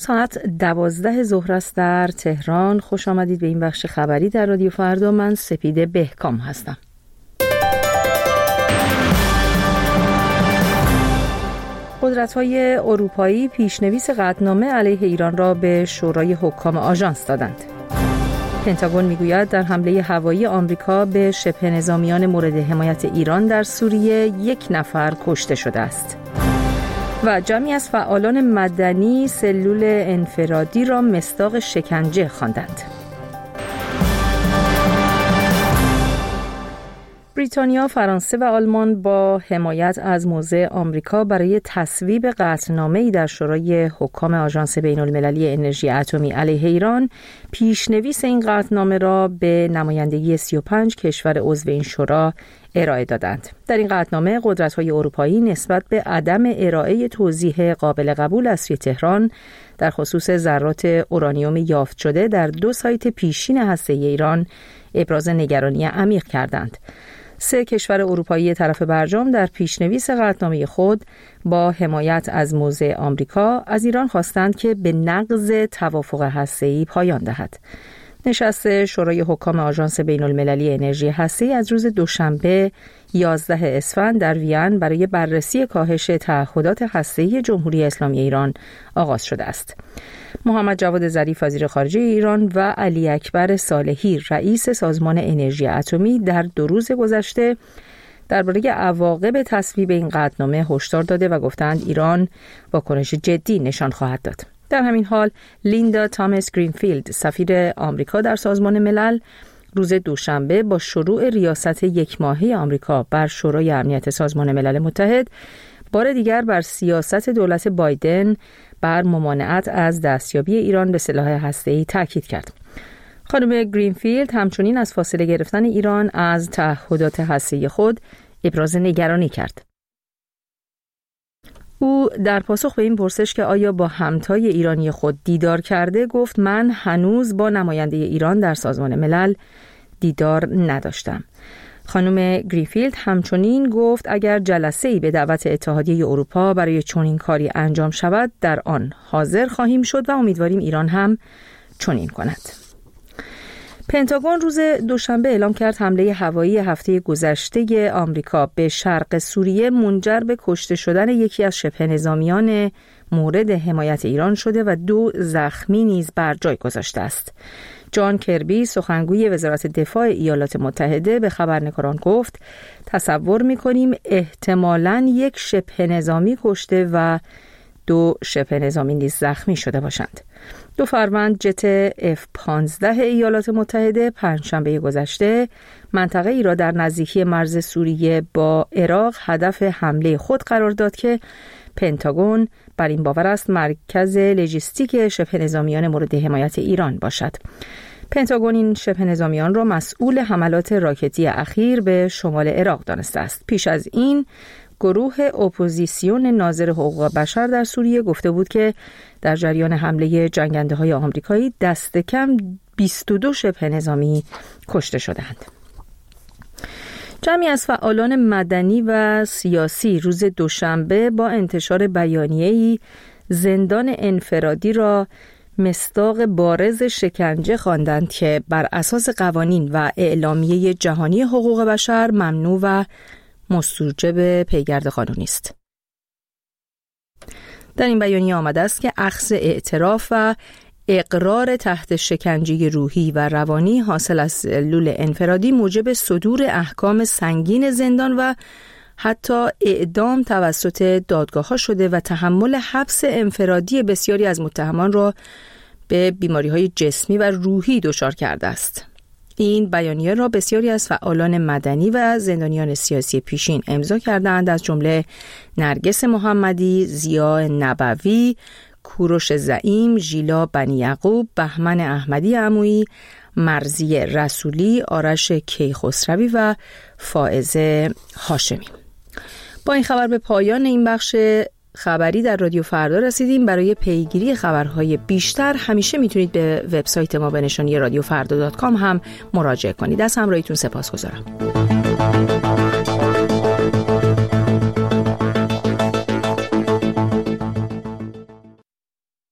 ساعت 12 ظهر است در تهران. خوش آمدید به این بخش خبری در رادیو فردا. من سپیده بهکام هستم. قدرت‌های اروپایی پیشنویس قطعنامه علیه ایران را به شورای حکام آژانس دادند. پنتاگون میگوید در حمله هوایی آمریکا به شبه نظامیان مورد حمایت ایران در سوریه 1 نفر کشته شده است. و جمعی از فعالان مدنی سلول انفرادی را مصداق شکنجه خواندند. بریتانیا، فرانسه و آلمان با حمایت از موضع آمریکا برای تصویب قطعنامه‌ای در شورای حکام آژانس بین‌المللی انرژی اتمی علیه ایران، پیشنویس این قطعنامه را به نمایندگی 35 کشور عضو این شورا ارائه دادند. در این قطعنامه قدرت‌های اروپایی نسبت به عدم ارائه توضیح قابل قبول از سوی تهران در خصوص ذرات اورانیوم یافت شده در 2 سایت پیشین هسته‌ای ایران ابراز نگرانی عمیق کردند. 3 کشور اروپایی طرف برجام در پیشنویس قطعنامه خود با حمایت از موضع آمریکا از ایران خواستند که به نقض توافق هسته‌ای پایان دهد. نشست شورای حکام آژانس بین‌المللی انرژی هسته‌ای از روز دوشنبه 11 اسفند در وین برای بررسی کاهش تعهدات هسته‌ای جمهوری اسلامی ایران آغاز شده است. محمد جواد ظریف وزیر خارجه ایران و علی اکبر صالحی رئیس سازمان انرژی اتمی در 2 روز گذشته درباره عواقب تصویب این قطعنامه هشدار داده و گفتند ایران واکنش جدی نشان خواهد داد. در همین حال لیندا تامس گرینفیلد سفیر آمریکا در سازمان ملل روز دوشنبه با شروع ریاست 1 ماهه آمریکا بر شورای امنیت سازمان ملل متحد بار دیگر بر سیاست دولت بایدن بر ممانعت از دستیابی ایران به سلاح هسته‌ای تاکید کرد. خانم گرینفیلد همچنین از فاصله گرفتن ایران از تعهدات هسته‌ای خود ابراز نگرانی کرد. او در پاسخ به این پرسش که آیا با همتای ایرانی خود دیدار کرده گفت من هنوز با نماینده ایران در سازمان ملل دیدار نداشتم. خانم گرینفیلد همچنین گفت اگر جلسه‌ای به دعوت اتحادیه اروپا برای چنین کاری انجام شود در آن حاضر خواهیم شد و امیدواریم ایران هم چنین کند. پنتاگون روز دوشنبه اعلام کرد حمله هوایی هفته گذشته آمریکا به شرق سوریه منجر به کشته شدن یکی از شبه نظامیان مورد حمایت ایران شده و 2 زخمی نیز بر جای گذاشته است. جان کربی سخنگوی وزارت دفاع ایالات متحده به خبرنگاران گفت تصور می‌کنیم احتمالاً 1 شبه نظامی کشته و 2 شبه نظامی نیز زخمی شده باشند. 2 فروند جت F-15 ایالات متحده پنجشنبه گذشته منطقه ای را در نزدیکی مرز سوریه با عراق هدف حمله خود قرار داد که پنتاگون بر این باور است مرکز لوجستیک شبه نظامیان مورد حمایت ایران باشد. پنتاگون این شبه نظامیان را مسئول حملات راکتی اخیر به شمال عراق دانسته است. پیش از این گروه اپوزیسیون ناظر حقوق بشر در سوریه گفته بود که در جریان حمله جنگنده‌های آمریکایی دست کم 22 شبه نظامی کشته شدند. جمعی از فعالان مدنی و سیاسی روز دوشنبه با انتشار بیانیه‌ای زندان انفرادی را مصداق بارز شکنجه خواندند که بر اساس قوانین و اعلامیه جهانی حقوق بشر ممنوع و مستوجب پیگرد قانونی است. در این بیانیه آمده است که اخذ اعتراف و اقرار تحت شکنجه روحی و روانی حاصل از سلول انفرادی موجب صدور احکام سنگین زندان و حتی اعدام توسط دادگاه‌ها شده و تحمل حبس انفرادی بسیاری از متهمان را به بیماری‌های جسمی و روحی دچار کرده است. این بیانیه را بسیاری از فعالان مدنی و زندانیان سیاسی پیشین امضا کردند، از جمله نرگس محمدی، ضیا نبوی، کوروش زعیم، ژیلا بنی یعقوب، بهمن احمدی عمویی، مرضیه رسولی، آرش کیخسروی و فائزه هاشمی. با این خبر به پایان این بخش خبری در رادیو فردا رسیدیم. برای پیگیری خبرهای بیشتر همیشه میتونید به وبسایت ما به نشانی رادیوفردا.com هم مراجعه کنید. از همراهیتون سپاسگزارم.